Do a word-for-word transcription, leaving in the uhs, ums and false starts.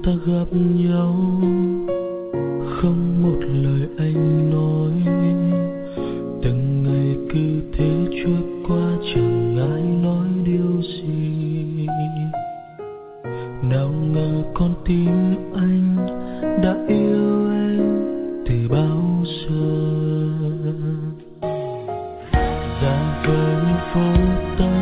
ta gặp nhau, không một lời anh nói, từng ngày cứ thế trôi qua chẳng ai nói điều gì. Nào ngờ con tim anh đã yêu em từ bao giờ. Ra với những phố tây